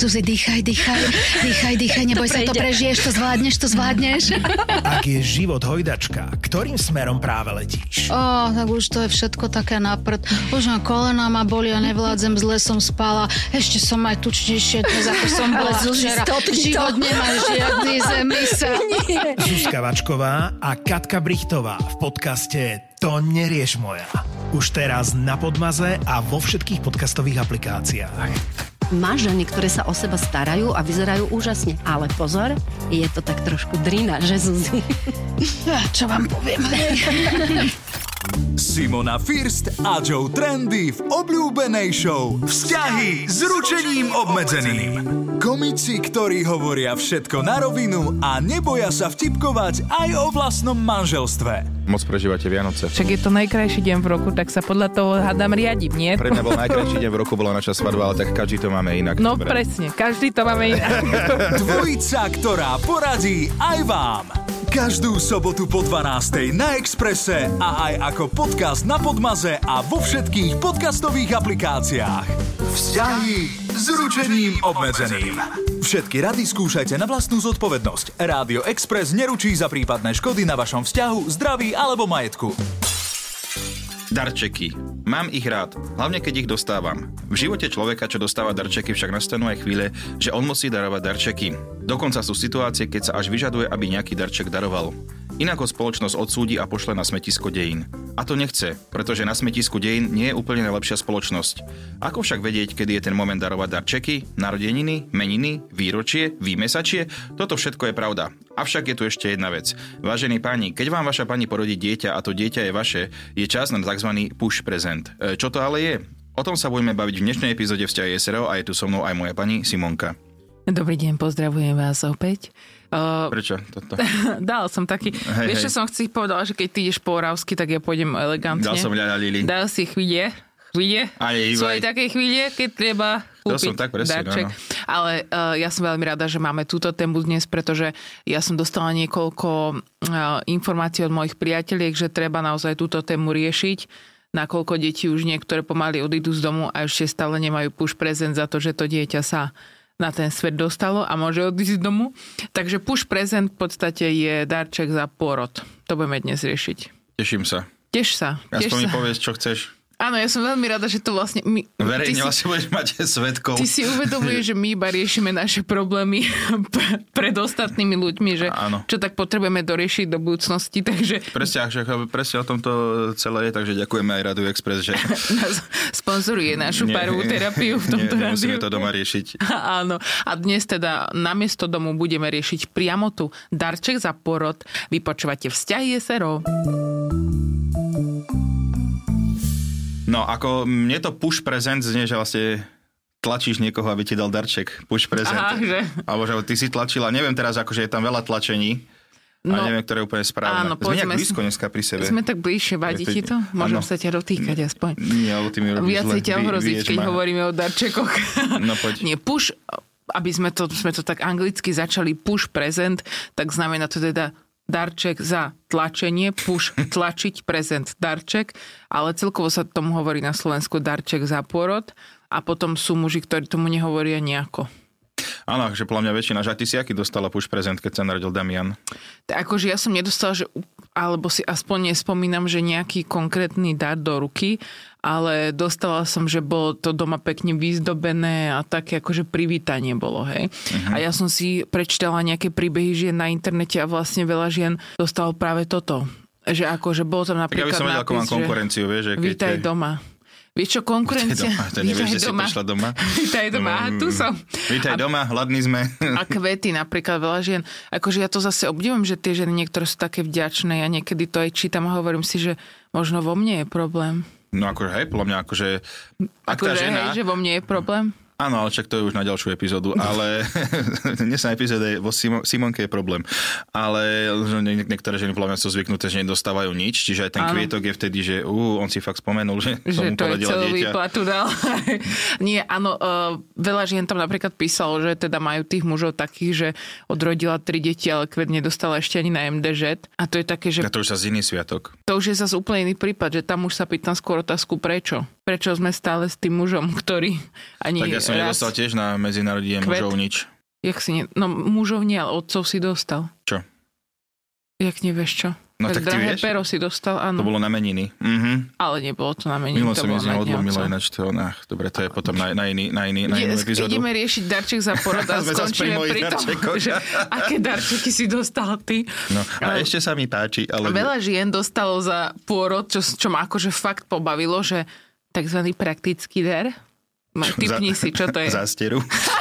Zuzi, dýchaj, neboj sa, to prežiješ, to zvládneš. Ak je život hojdačka, ktorým smerom práve letíš? Tak už to je všetko také na prd. Už na kolená ma boli a nevládzem, zle som spala. Ešte som aj tučnejšie dnes, ako som bola včera. Život nemá žiadny zemysel. Zuzka Vačková a Katka Brichtová v podcaste To nerieš moja. Už teraz na Podmaze a vo všetkých podcastových aplikáciách. Máš ženy, ktoré sa o seba starajú a vyzerajú úžasne. Ale pozor, je to tak trošku drina, že Zuzi? Čo vám poviem? Simona First a Joe Trendy v obľúbenej show Vzťahy s ručením obmedzeným. Komici, ktorí hovoria všetko na rovinu a neboja sa vtipkovať aj o vlastnom manželstve. Moc prežívate Vianoce. Však je to najkrajší deň v roku, tak sa podľa toho hádam riadiť, nie? Pre mňa bol najkrajší deň v roku, bola naša svadba, ale tak každý to máme inak. No dobre. presne, každý to máme inak. Dvojica, ktorá poradí aj vám. Každú sobotu po 12:00 na Expresse a aj ako podcast na Podmaze a vo všetkých podcastových aplikáciách. Vzťahy s ručením obmedzeným. Všetky rady skúšajte na vlastnú zodpovednosť. Rádio Express neručí za prípadné škody na vašom vzťahu, zdraví alebo majetku. Darčeky. Mám ich rád, hlavne keď ich dostávam. V živote človeka, čo dostáva darčeky, však nastanú aj chvíle, že on musí darovať darčeky. Dokonca sú situácie, keď sa až vyžaduje, aby nejaký darček daroval. Inak ho spoločnosť odsúdi a pošle na smetisko dejín. A to nechce, pretože na smetisku dejín nie je úplne najlepšia spoločnosť. Ako však vedieť, kedy je ten moment darovať darčeky, narodeniny, meniny, výročie, výmesačie? Toto všetko je pravda. Avšak je tu ešte jedna vec. Vážení páni, keď vám vaša pani porodí dieťa a to dieťa je vaše, je čas na tzv. Push prezent. Čo to ale je? O tom sa budeme baviť v dnešnej epizóde Vzťahy SRO a je tu so mnou aj moja pani Simonka. Dobrý deň, pozdravujem vás opäť. Prečo toto? Dal som taký... Vieš, čo som si povedala, že keď ty ideš po oravsky, tak ja pôjdem elegantne. Dal som ľaľa Lili. Dal si chvíle. Sú aj také chvíle, keď treba kúpiť tak presne, darček. No. Ale ja som veľmi rada, že máme túto tému dnes, pretože ja som dostala niekoľko informácií od mojich priateliek, že treba naozaj túto tému riešiť, nakoľko deti už niektoré pomaly odídu z domu a ešte stále nemajú push prezent za to, že to dieťa sa na ten svet dostalo a môže odísť z domu. Takže push prezent v podstate je darček za pôrod. To budeme dnes riešiť. Teším sa. Teš sa. Aspoň mi povieš, čo chceš. Áno, ja som veľmi rada, že to vlastne... Verejne vlastne budeš mať svedkov. Ty si uvedomuješ, že my iba riešime naše problémy pred ostatnými ľuďmi, že áno. Čo tak potrebujeme doriešiť do budúcnosti, takže... Presne o tomto celé je, takže ďakujeme aj Rádiu Express, že... Nás sponzoruje našu párovú terapiu v tomto rádiu. Musíme to doma riešiť. Áno. A dnes teda namiesto domu budeme riešiť priamo tu darček za porod. Vy počúvate Vzťahy SRO. No, ako mne to push prezent znie, že vlastne tlačíš niekoho, aby ti dal darček. Push prezent. Aha, že? Alebo že ty si tlačila, neviem teraz, akože je tam veľa tlačení. No, a neviem, ktoré je úplne správne. Áno, sme nejak blízko dneska pri sebe. Sme tak bližšie, vadí ti to? Môžem sa ťa dotýkať aspoň. Nie, alebo ty mi robíš zle. Viacej ťa ohroziť, keď hovoríme o darčekoch. No poď. Nie, push, aby sme to tak anglicky začali push prezent, tak znamená to teda darček za tlačenie, push tlačiť, prezent darček, ale celkovo sa tomu hovorí na Slovensku darček za pôrod a potom sú muži, ktorí tomu nehovoria nejako. Áno, že podľa mňa väčšina, že ty si aký dostala push prezent, keď sa narodil Damian? Tak akože ja som nedostala, alebo si aspoň nespomínam, že nejaký konkrétny dar do ruky, ale dostala som, že bolo to doma pekne vyzdobené a také akože privítanie bolo, hej. Uh-huh. A ja som si prečítala nejaké príbehy žien na internete a vlastne veľa žien dostalo práve toto. Že akože bolo tam napríklad nápis, že... Tak ja by som vedel, ako mám konkurenciu, vieš, že keď... Vítaj doma. Vieš čo, konkurencia... Nevieš, že si prišla doma. Vítaj doma, tu som. Vítaj doma, hladní sme. A kvety, napríklad veľa žien. Akože ja to zase obdivujem, že tie ženy niektoré sú také vďačné. Ja niekedy to aj čítam a hovorím si, že možno vo mne je problém. No akože hej, podľa mňa akože... Akože hej, že vo mne je problém? Áno, ale však to je už na ďalšiu epizódu, ale dnes na epizóde vo Simonke je problém. Ale niektoré ženy podľa mňa sú zvyknuté, že nedostávajú nič, čiže aj ten kvietok je vtedy, že on si fakt spomenul, že tomu porodila dieťa. Že to je celú výplatu dal. Nie, áno, veľa žien tam napríklad písalo, že teda majú tých mužov takých, že odrodila 3 deti, ale kvet nedostala ešte ani na MDŽ. A to je také, že... A to už sa z iný sviatok. To už je zase úplne iný prípad, že tam už sa pýtam skôr otázku prečo. prečo sme stále s tým mužom, ktorý ani tak ja som nedostal tiež na medzinárodie mužov nič. No mužov nie, ale otcov si dostal. Čo? Jak nevieš čo? No tak ty vieš? Pero si dostal, áno. To bolo na meniny. Ale nebolo to na meniny. Milo som z neho odlomila ináč to. Dobre, to je potom na inú epizódu. Ideme riešiť darček za porod a skončíme pri tom, že aké darčeky si dostal ty. No a ešte sa mi páči. Ale... Veľa žien dostalo za pôrod, čo ma akože fakt pobavilo, že takzvaný praktický dar. Typni si, čo to je. Zásteru.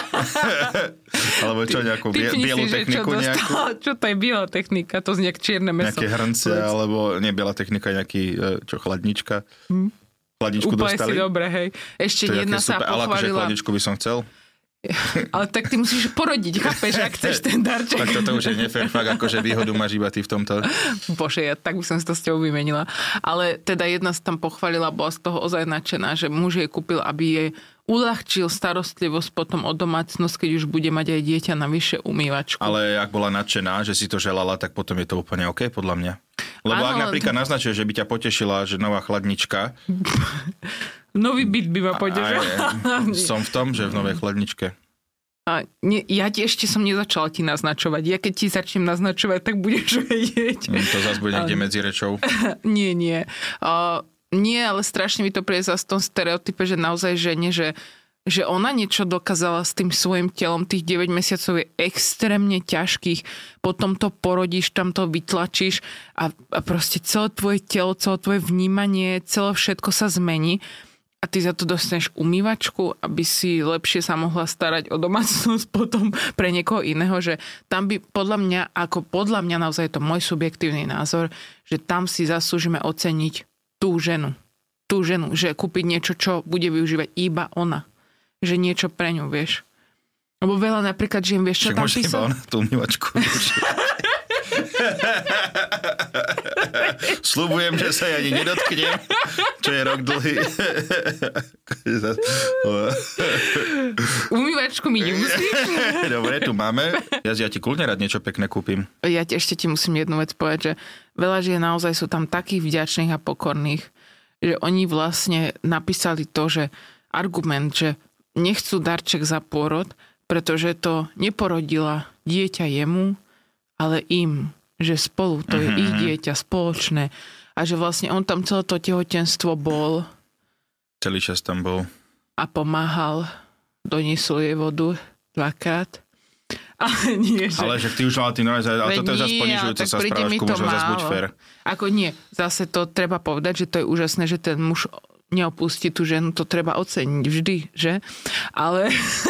Alebo čo, nejakú bielú techniku nejakú. Čo to je biela technika? To znie čierne mäso. Nejaké hrnce, alebo nie biela technika, nejaký, chladnička. Chladničku úplne dostali. Si dobre, hej. Ešte jedna sa pochválila. Ale akože chladničku by som chcel. Ale tak ty musíš porodiť, chápeš, ak chceš ten darček. Tak toto už je nefér, fakt akože výhodu máš iba ty v tomto. Bože, ja tak by som si to s tebou vymenila. Ale teda jedna sa tam pochválila, bola z toho ozaj nadšená, že muž jej kúpil, aby jej uľahčil starostlivosť potom o domácnosť, keď už bude mať aj dieťa navyše umývačku. Ale ak bola nadšená, že si to želala, tak potom je to úplne OK, podľa mňa. Lebo ak napríklad naznačuje, že by ťa potešila, že nová chladnička... Nový byt by ma potešil. Som v tom, že v novej chladničke. Ja ti ešte som nezačala ti naznačovať. Ja keď ti začnem naznačovať, tak budeš vedieť. To zase bude niekde medzi rečou. Nie. Nie, ale strašne mi to príde zase v tom stereotype, že naozaj žene, že ona niečo dokázala s tým svojim telom, tých 9 mesiacov je extrémne ťažkých, potom to porodíš, tam to vytlačíš a proste celé tvoje telo, celé tvoje vnímanie, celé všetko sa zmení. A ty za to dostaneš umývačku, aby si lepšie sa mohla starať o domácnosť potom pre niekoho iného, že tam by podľa mňa naozaj je to môj subjektívny názor, že tam si zaslúžime oceniť tú ženu, že kúpiť niečo, čo bude využívať iba ona. Že niečo pre ňu, vieš. Lebo veľa napríklad žien, vieš, čo tam písal? Však môže iba ona tú umývačku Sľubujem, že sa ja ani nedotknem, čo je rok dlhý. Umývačku mi nemusíš. Dobre, tu máme. Ja ti kľudne rád niečo pekné kúpim. Ja ešte ti musím jednu vec povedať, že veľa žien naozaj sú tam takých vďačných a pokorných, že oni vlastne napísali to, že argument, že nechcú darček za pôrod, pretože to neporodila dieťa jemu, ale im. Že spolu, to je ich dieťa, spoločné. A že vlastne on tam celé to tehotenstvo bol. Celý čas tam bol. A pomáhal. Doniesol jej vodu 2-krát. Ale nie, že... Ale že ty už mala tým naozaj, ale toto je zase ponižujúca sa správačku, možno zase buď fér. Ako nie, zase to treba povedať, že to je úžasné, že ten muž neopustí tú ženu, to treba oceniť vždy, že? Ale...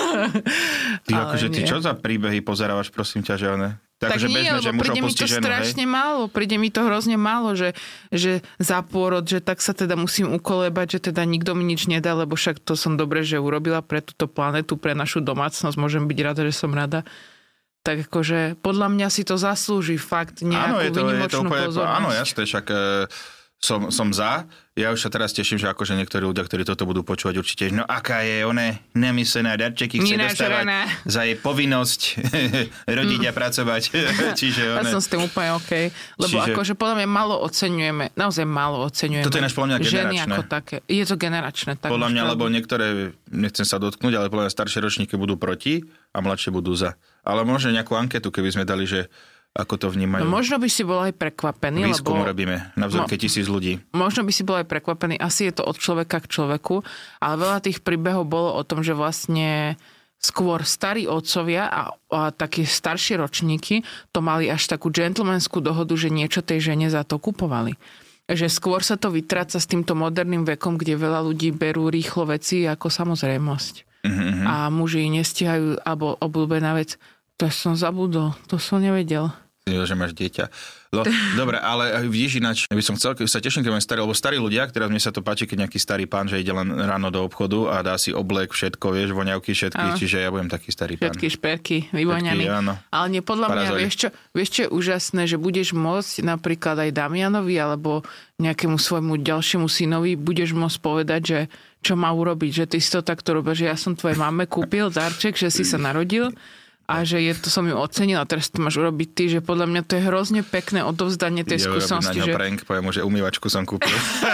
Ty akože, ty čo za príbehy pozerávaš, prosím ťa, že one... Tak nie, lebo príde mi to strašne málo, príde mi to hrozne málo, že za pôrod, že tak sa teda musím ukolebať, že teda nikto mi nič nedá, lebo však to som dobre, že urobila pre túto planetu, pre našu domácnosť, môžem byť rada, že som rada. Tak akože podľa mňa si to zaslúži fakt nejakú výnimočnú pozornosť. Áno, jasne, však som za. Ja už sa teraz teším, že akože niektorí ľudia, ktorí toto budú počúvať určite, no aká je ona nemyslená darčeky, chce dostávať za jej povinnosť rodiť a pracovať. Čiže ja som s tým úplne OK. Lebo akože podľa mňa naozaj málo oceňujeme. Toto je náš podľa mňa generačné. Ženy ako také. Je to generačné. Tak podľa mňa, lebo niektoré, nechcem sa dotknúť, ale podľa mňa staršie ročníky budú proti a mladšie budú za. Ale možno nejakú anketu, keby sme dali, že ako to vnímajú. No, možno by si bol aj prekvapený. Výskum robíme na vzorke 1000 ľudí. Možno by si bol aj prekvapený. Asi je to od človeka k človeku. Ale veľa tých príbehov bolo o tom, že vlastne skôr starí otcovia a také staršie ročníky to mali až takú gentlemanskú dohodu, že niečo tej žene za to kupovali. Že skôr sa to vytráca s týmto moderným vekom, kde veľa ľudí berú rýchlo veci ako samozrejmosť. A muži nestihajú, alebo obľúbená vec, to som zabudol, to som nevedel. Že máš dieťa. Dobre, ale vidíš ináč, by som chcel, sa teším, keď mám starý, lebo starí ľudia, ktorá mne sa to páči, keď nejaký starý pán, že ide len ráno do obchodu a dá si oblek, všetko, vieš, voňavky, všetky, čiže ja budem taký starý pán. Všetky šperky, vyvoňaný. Ale nie, podľa mňa, vieš čo je úžasné, že budeš môcť napríklad aj Damianovi alebo nejakému svojmu ďalšiemu synovi budeš môcť povedať, že čo má urobiť, že ty si to takto robíš, že ja som tvojej mame kúpil darček, že si sa narodil. a že som ju ocenila, teraz to máš urobiť ty, že podľa mňa to je hrozne pekné odovzdanie tej skúsenosti. Ja urobím na ňo prank, poviem mu, že umývačku som kúpil.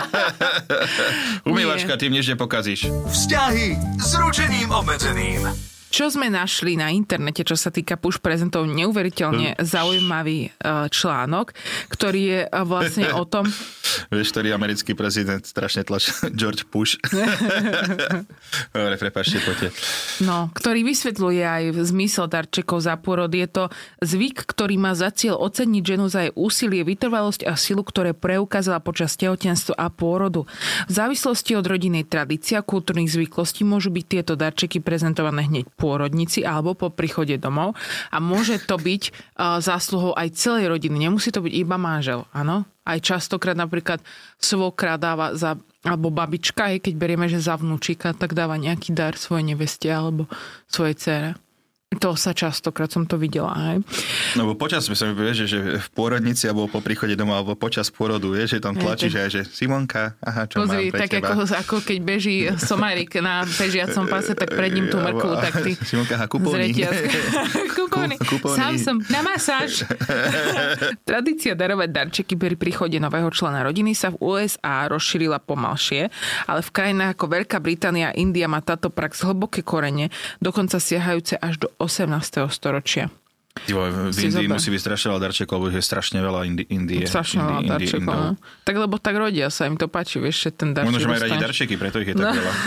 Umývačka, tým nič nepokazíš. Vzťahy s ručením obmedzeným. Čo sme našli na internete, čo sa týka push prezentov, neuveriteľne zaujímavý článok, ktorý je vlastne o tom... Vieš, ktorý americký prezident strašne tlačí George Bush. Dobre, prepáčte, poďte. No, ktorý vysvetľuje aj zmysel darčekov za pôrod. Je to zvyk, ktorý má za cieľ oceniť ženu za jej úsilie, vytrvalosť a silu, ktoré preukázala počas tehotenstva a pôrodu. V závislosti od rodinnej tradície a kultúrnych zvyklostí môžu byť tieto darčeky prezentované hneď pôrodnici alebo po príchode domov a môže to byť zásluhou aj celej rodiny. Nemusí to byť iba manžel, áno? Aj častokrát napríklad svokra dáva alebo babička, keď berieme, že za vnúčika, tak dáva nejaký dar svojej neveste alebo svojej dcére. To sa častokrát som to videla, aj. No bo počas, sa mi povie, že v pôrodnici alebo po príchode domov alebo počas pôrodu, že tam tlačí, že Simonka, aha, čo pozri, mám pre tak teba. ako keď beží somarik na bežiacom pase, tak pred ním tú mrkvu, tak ty Simonka, aha, kupóny. Kupóny. Sám som na masáž. Tradícia darovať darčeky pri príchode nového člena rodiny sa v USA rozšírila pomalšie, ale v krajinách ako Veľká Británia a India má táto prax hlboké korene, dokonca siahajúce až do 18. storočia. V Indii musí byť strašne veľa darčekov, lebo je strašne veľa Indie. Strašne veľa darčekov. Tak lebo tak rodia sa, im to páči, vieš, že ten darček. Možno, že majú radi darčeky, preto ich je tak veľa.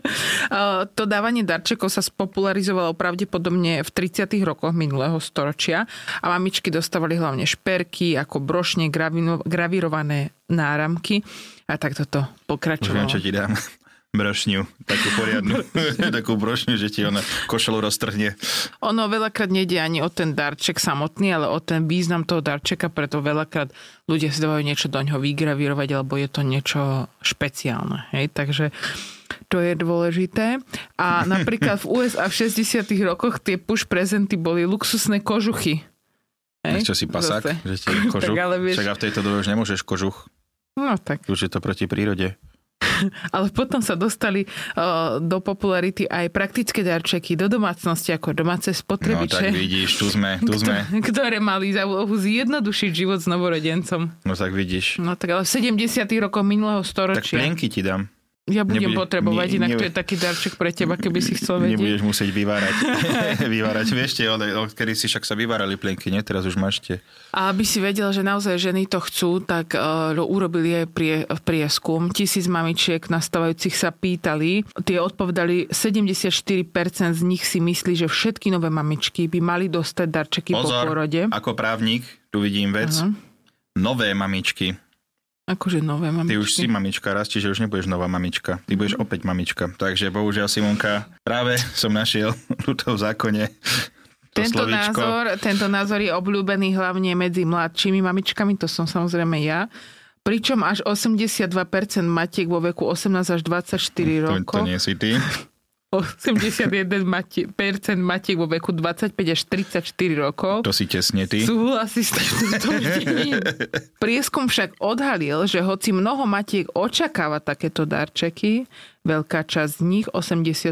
To dávanie darčekov sa spopularizovalo pravdepodobne v 30. rokoch minulého storočia a mamičky dostávali hlavne šperky, ako brošne, gravírované náramky a tak toto pokračovalo. Už viem, čo ti dám. Brošňu, takú poriadnu, takú brošňu, že ti ona košelu roztrhne. Ono veľakrát nejde ani o ten darček samotný, ale o ten význam toho darčeka, preto veľakrát ľudia si dávajú niečo do ňoho vygravírovať, alebo je to niečo špeciálne. Hej? Takže to je dôležité. A napríklad v USA v 60. rokoch tie push prezenty boli luxusné kožuchy. Hej? Čo si pasák? Že ti kožuch? Však a v tejto dobe už nemôžeš kožuch. No tak. Už je to proti prírode. Ale potom sa dostali do popularity aj praktické darčeky do domácnosti, ako domáce spotrebiče. No tak vidíš, tu sme. Ktoré mali za úlohu zjednodušiť život s novorodencom. No tak vidíš. No tak ale v 70. rokoch minulého storočia. Tak plienky ti dám. Ja budem potrebovať, inak to je taký darček pre teba, keby si chcel vedieť. Nebudeš musieť vyvárať. Vieš, kedy si však sa vyvárali plienky, nie? Teraz už máš tie. A aby si vedel, že naozaj ženy to chcú, tak urobili aj prieskum. 1000 mamičiek nastávajúcich sa pýtali. Tie odpovedali, 74% z nich si myslí, že všetky nové mamičky by mali dostať darčeky po pôrode. Ako právnik, tu vidím vec. Nové mamičky. Akože nové mamičky. Ty už si mamička raz, čiže už nebudeš nová mamička. Ty budeš opäť mamička. Takže bohužiaľ, Simonka, práve som našiel tuto v zákone Tento názor je obľúbený hlavne medzi mladšími mamičkami, to som samozrejme ja. Pričom až 82% matiek vo veku 18 až 24 rokov. To nie si ty. 81% matiek vo veku 25 až 34 rokov. To si tesne ty. Súhlasí s týmto videním. Prieskum však odhalil, že hoci mnoho matiek očakáva takéto darčeky, veľká časť z nich, 80%,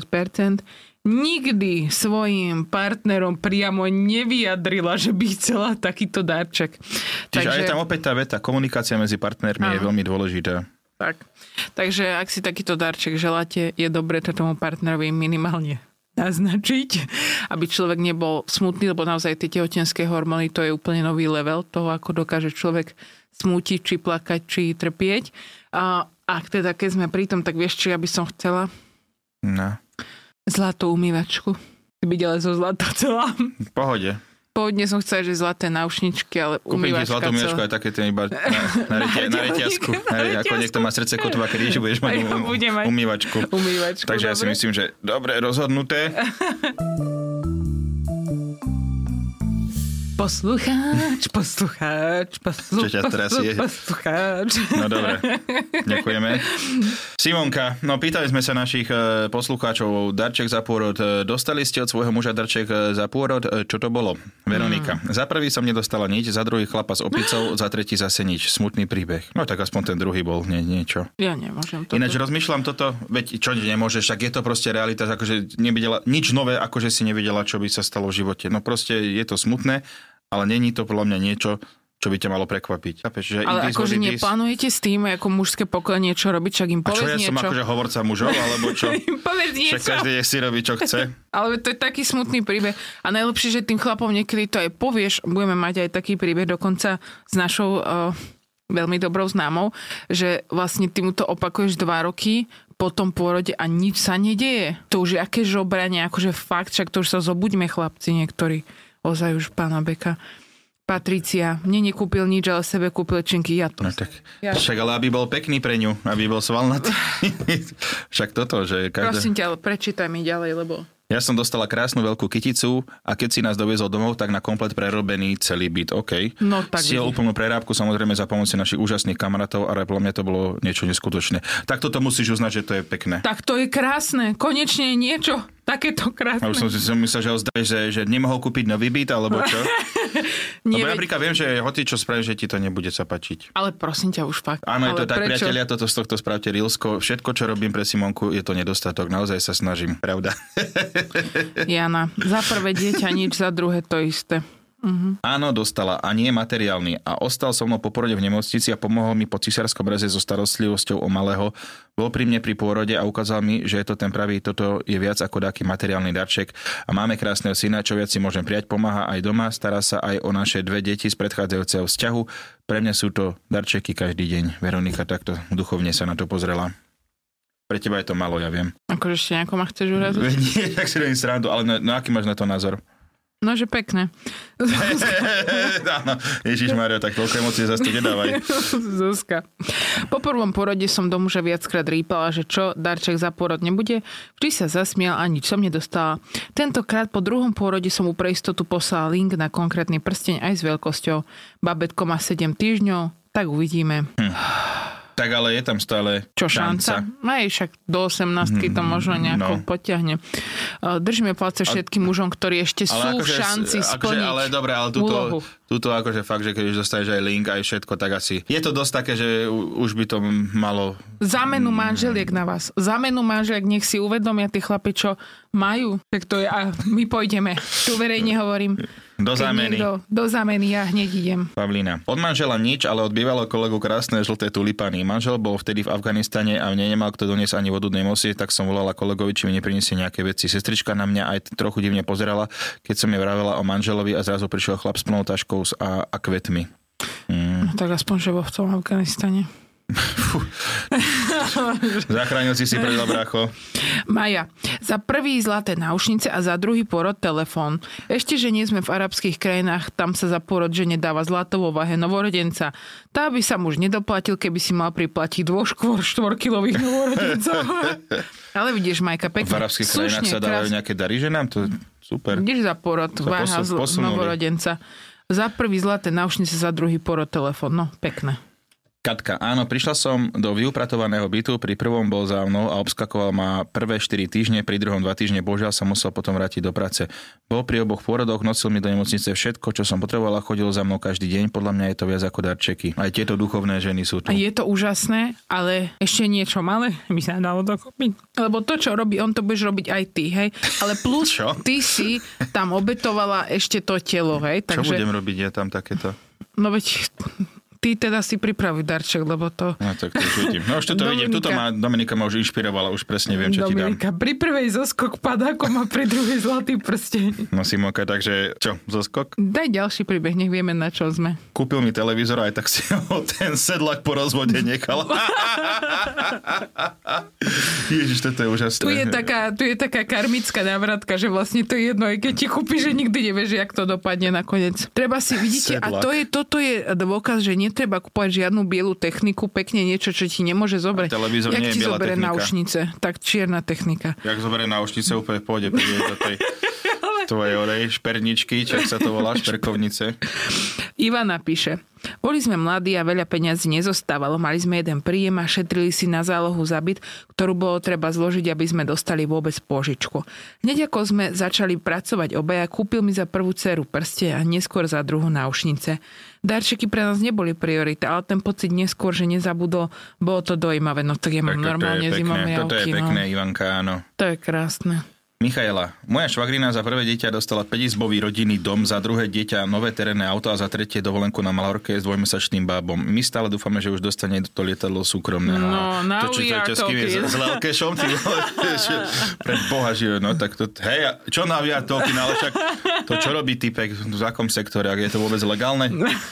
nikdy svojim partnerom priamo nevyjadrila, že by chcela takýto darček. Čiže aj tam opäť tá veta, komunikácia medzi partnermi je veľmi dôležitá. Tak. Takže ak si takýto darček želáte, je dobré to tomu partnerovi minimálne naznačiť, aby človek nebol smutný, lebo naozaj tie tehotenské hormóny, to je úplne nový level toho, ako dokáže človek smútiť, či plakať, či trpieť. A ak teda, keď sme pri tom, tak vieš, či ja by som chcela? No. Zlatú umývačku. Byť ale zo zlata celá. V pohode. Pôvodne som chcela, že zlaté náušničky, ale umývačka. Kúpim ti zlatú umývačku aj také iba na reťazku. Ako niekto má srdce kotva kríž, budeš mať umývačku. Takže ja si myslím, že dobre rozhodnuté. Poslucháč. Čo ťa teraz je? Poslucháč. No dobre, ďakujeme. Simonka, no pýtali sme sa našich poslucháčov darček za pôrod. Dostali ste od svojho muža darček za pôrod? Čo to bolo? Veronika. Za prvý som nedostala nič, za druhý chlapa s opicou, za tretí zase nič. Smutný príbeh. No tak aspoň ten druhý bol niečo. Ja nemôžem toto. Ináč rozmýšľam toto, veď čo nemôžeš, však je to proste realita, akože nevidela nič nové, akože si nevidela, čo by sa stalo v živote. No proste je to smutné, ale není to podľa mňa niečo, čo by ťa malo prekvapiť. Ale akože neplánujete s tým, ako mužské pokoje niečo robiť, však im povedz niečo. A čo ja som akože hovorca mužov, alebo čo? Im povedz niečo. Však každý si robí, čo chce. Ale to je taký smutný príbeh. A najlepšie, že tým chlapom niekedy to aj povieš, budeme mať aj taký príbeh dokonca s našou veľmi dobrou známou, že vlastne ty mu to opakuješ 2 roky po tom pôrode a nič sa nedieje. To už je aké žobranie, akože fakt, však to už sa zobuďme chlapci niektorí. Ozaj už pána Beka. Patricia, mne nekúpil nič, ale sebe kúpil činky. Ja to. No tak, však ale aby bol pekný pre ňu, aby bol svalnatý. Však toto, že každá... Prosím ťa, ale prečítaj mi ďalej, lebo... Ja som dostala krásnu veľkú kyticu a keď si nás doviezol domov, tak na komplet prerobený celý byt, OK. No tak. Stiel úplnú prerábku, samozrejme za pomoci našich úžasných kamarátov, ale podľa mňa to bolo niečo neskutočné. Tak toto musíš uznať, že to je pekné. Tak to je krásne, konečne niečo takéto krásne. A už som si myslel, že ho zdaj, že nemohol kúpiť nový byt, alebo čo? Lebo napríklad viem, že hoci čo spravíš, že ti to nebude sa páčiť. Ale prosím ťa už fakt. Áno, je to tak, priatelia, toto z tohto spravte Rilsko. Všetko, čo robím pre Simonku, je to nedostatok. Naozaj sa snažím, pravda. Jana, za prvé dieťa nič, za druhé to isté. Áno, dostala a nie materiálny a ostal so mnou po porode v nemocnici a pomohol mi po cisárskom reze so starostlivosťou o malého. Bol pri mne pri pôrode a ukázal mi, že je to ten pravý, toto je viac ako taký materiálny darček a máme krásneho syna, čo viac si môžem prijať, pomáha aj doma, stará sa aj o naše 2 deti z predchádzajúceho vzťahu. Pre mňa sú to darčeky každý deň. Veronika takto duchovne sa na to pozrela. Pre teba je to malo, ja viem. Akože ešte nejako ma chceš uraziť? Nie, tak si robím srandu, ale no aký máš na to názor? No, že pekné. Áno, Ježišmária, tak toľko emócie zase to nedávaj. Zuzka. Po prvom porode som do muža viackrát rýpala, že čo, darček za pôrod nebude. Vždy sa zasmial a nič som nedostala. Tentokrát po druhom pôrode som mu pre istotu poslala link na konkrétny prsteň aj s veľkosťou. Babetko má 7 týždňov, tak uvidíme. Tak ale je tam stále čo šanca? Aj však do 18 to možno nejako potiahne. Držíme palce všetkým mužom, ktorí ešte sú v šanci splniť ale dobre, ale túto akože fakt, že keď už dostaneš aj link, aj všetko, tak asi je to dosť také, že už by to malo... Za menu manželiek na vás. Za menu manželiek nech si uvedomia tí chlapi, čo majú. Tak to je, a my pôjdeme. Tu verejne hovorím. Do zámeny, ja hneď idem. Pavlína. Od manžela nič, ale od bývalého kolegu krásne žlté tulipany. Manžel bol vtedy v Afganistane a mne nemal kto doniesť ani vodu nemosie, tak som volala kolegovi, či mi nepriniesie nejaké veci. Sestrička na mňa aj trochu divne pozerala, keď som jej vravela o manželovi a zrazu prišiel chlap s plnou taškou a kvetmi. No, tak aspoň, že bol v tom Afganistane. Zachránil si predal, brácho. Maja, za prvý zlaté náušnice a za druhý pôrod telefón. Ešte, že nie sme v arabských krajinách, tam sa za pôrod žene dáva zlato vo váhe novorodenca. Tá by sa muž nedoplatil, keby si mal priplatiť 4-kilových novorodencov. Ale vidíš, Majka, pekne. V arabských krajinách sa dávajú nejaké dary ženám? To je super. Ideš za pôrod váha novorodenca. Za prvý zlaté náušnice, za druhý pôrod telefón. No, pekné. Katka, áno, prišla som do vyupratovaného bytu, pri prvom bol za mnou a obskakoval ma prvé 4 týždne, pri druhom 2 týždne, božiaľ sa musel potom vrátiť do práce. Bol pri oboch pôrodoch, nosil mi do nemocnice všetko, čo som potrebovala, chodil za mnou každý deň, podľa mňa je to viac ako darčeky. Aj tieto duchovné ženy sú tu. A je to úžasné, ale ešte niečo malé by sa dalo dokúpiť. Lebo to, čo robí, on to budeš robiť aj ty, hej? Ale plus ty si tam obetovala ešte to telo, hej? Takže... Čo budem robiť ja tam takéto? No veď... Ty teda si pripraví darček, lebo to... No tak to už vidím. No už toto vidím. Dominika ma už inšpirovala, už presne viem, čo Dominika, ti dám. Pri prvej zoskok padákom a pri druhej zlatý prsteň. No Simonka, takže čo, zoskok? Daj ďalší príbeh, nech vieme, na čo sme. Kúpil mi televízor aj tak si ho ten sedlak po rozvode nechal. Ježiš, toto je úžasné. Tu je taká karmická návratka, že vlastne to je jedno, aj keď ti kúpiš, že nikdy nevieš, jak to dopadne nakoniec. Treba si, vidíte, sedlak. A toto je dôkaz, že netreba kúpať žiadnu bielu techniku, pekne niečo, čo ti nemôže zobrať. Televízor nie je biela technika. Náušnice, tak čierna technika. Jak zoberie náušnice, úplne v pohode príde do tej... Ale Tvoje šperničky, čo sa to volá, šperkovnice. Ivana píše: boli sme mladí a veľa peňazí nezostávalo. Mali sme jeden príjem a šetrili si na zálohu za byt, ktorú bolo treba zložiť, aby sme dostali vôbec pôžičku. Hneď ako sme začali pracovať obaja, kúpil mi za prvú dceru prste a neskôr za druhú náušnice. Darčeky pre nás neboli priorita, ale ten pocit neskôr, že nezabudol, bolo to dojímavé. No tak ja mám normálne zimom javky. Toto je pekné, Ivanka, áno. To je krásne. Michaela, moja švagrina za prvé dieťa dostala 5-izbový rodinný dom, za druhé dieťa nové terénne auto a za tretie dovolenku na Malorke s 2-mesačným bábom. My stále dúfame, že už dostane to lietadlo súkromné. No, na to, čo s kým je s Lelkešom, ty pre Boha živý, no tak to, hej, čo na Viatolky, ale však to, čo robí typek v akom sektore, ak je to vôbec legálne?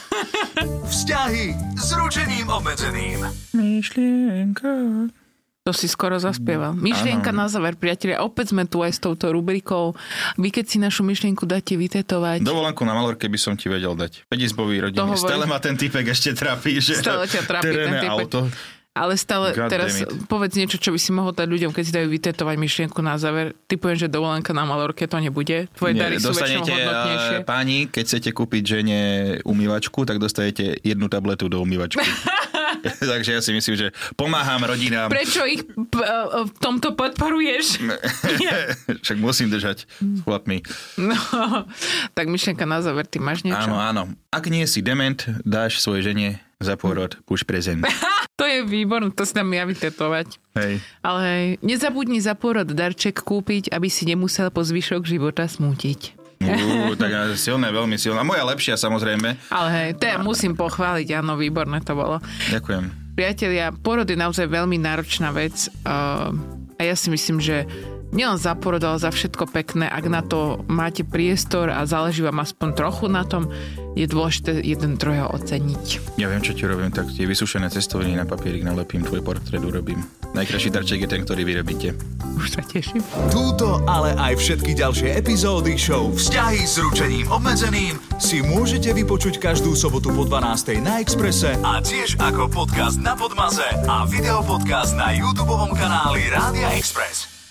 Vzťahy s ručením obmedzeným. Myšlienka. To si skoro zaspieval. Myšlienka na záver, priatelia. Opäť sme tu aj s touto rubrikou. Vy, keď si našu myšlienku dáte vytetovať. Dovolenku na Malorke by som ti vedel dať. 5-izbový rodinný. Stále ma ten typek ešte trápi, že stále ťa trápi ten typek. Auto. Ale stále teraz povedz niečo, čo by si mohol dať ľuďom, keď si dajú vytetovať myšlienku na záver. Typujem, že dovolenka na Malorke to nebude. Tvoje dary sú väčšinou hodnotnejšie. Páni, keď chcete kúpiť žene umývačku, tak dostanete 1 tabletu do umývačky. Takže ja si myslím, že pomáham rodinám. Prečo ich v tomto podporuješ? Však musím držať s chlapmi. No, tak myšlienka na záver, ty máš niečo? Áno. Ak nie si dement, dáš svojej žene za pôrod už prezent. To je výborné, to si dám ja vytetovať. Hej. Ale hej, nezabudni za pôrod darček kúpiť, aby si nemusel po zvyšok života smútiť. Tak silné, veľmi silné. A moja lepšia, samozrejme. Ale hej, to ja musím pochváliť, áno, výborné to bolo. Ďakujem. Priatelia, pôrod je naozaj veľmi náročná vec a ja si myslím, že nielen za pôrod, ale za všetko pekné, ak na to máte priestor a záleží vám aspoň trochu na tom, je dôležité jeden druhého oceniť. Ja viem, čo ti robím, tak tie vysušené cestoviny na papierik nalepím, tvoj portrét urobím. Najkrajší darček je ten, ktorý vyrobíte. Už sa teším. Túto, ale aj všetky ďalšie epizódy show Vzťahy s ručením obmedzeným si môžete vypočuť každú sobotu po 12:00 na Expresse a tiež ako podcast na Podmaze a videopodcast na YouTubeovom kanáli Rádia Express.